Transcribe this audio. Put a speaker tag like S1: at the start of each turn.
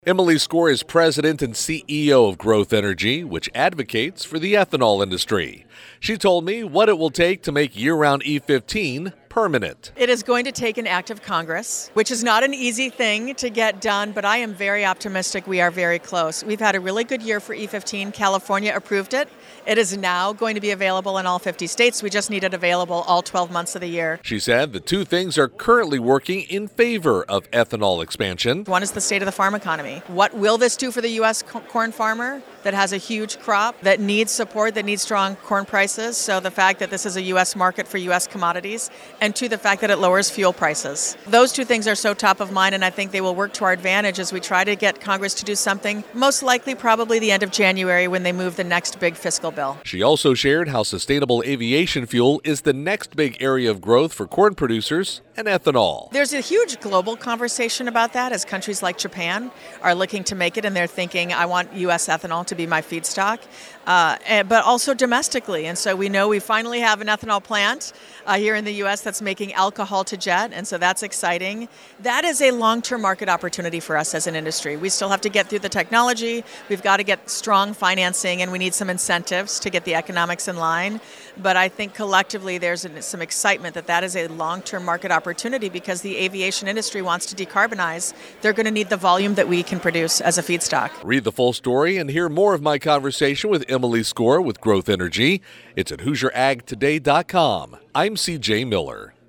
S1: Emily Score is president and CEO of Growth Energy, which advocates for the ethanol industry. She told me what it will take to make year-round E15 permanent.
S2: It is going to take an act of Congress, which is not an easy thing to get done, but I am very optimistic we are very close. We've had a really good year for E15. California approved it. It is now going to be available in all 50 states. We just need it available all 12 months of the year.
S1: She said the two things are currently working in favor of ethanol expansion.
S2: One is the state of the farm economy. What will this do for the U.S. corn farmer that has a huge crop, that needs support, that needs strong corn prices? So the fact that this is a U.S. market for U.S. commodities, and two, the fact that it lowers fuel prices. Those two things are so top of mind, and I think they will work to our advantage as we try to get Congress to do something, most likely probably the end of January when they move the next big fiscal bill.
S1: She also shared how sustainable aviation fuel is the next big area of growth for corn producers and ethanol.
S2: There's a huge global conversation about that as countries like Japan are looking to make it, and they're thinking, I want U.S. ethanol to be my feedstock, but also domestically. And so we know we finally have an ethanol plant here in the U.S. that's making alcohol to jet, and so that's exciting. That is a long-term market opportunity for us as an industry. We still have to get through the technology. We've got to get strong financing, and we need some incentives to get the economics in line. But I think collectively there's some excitement that is a long-term market opportunity because the aviation industry wants to decarbonize. They're going to need the volume that we can produce as a feedstock.
S1: Read the full story and hear more of my conversation with Emily Score with Growth Energy. It's at HoosierAgToday.com. I'm CJ Miller.